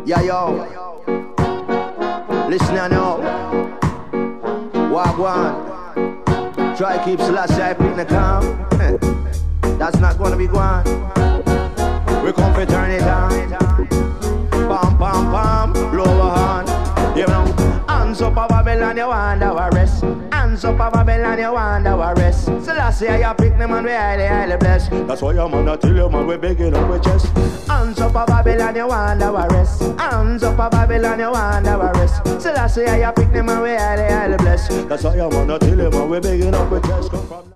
Yeah, yo. Listen now. Wagwan. Try keep Selassie I pick the calm. That's not gonna be gone. We come to turn it on. Pam, pam, pam. Lower hand. You know. Hands up a Babylon, you want our rest. Hands up a Babylon, you want our rest. Selassie I pick the man, we highly blessed. That's why your man, I tell you man, we begging up with chest. Hands up a Babylon, you want our rest. Hands up a Babylon, you want our rest. Selassie I pick the man, we highly blessed. That's why your man, I tell you man, we begging up with chest.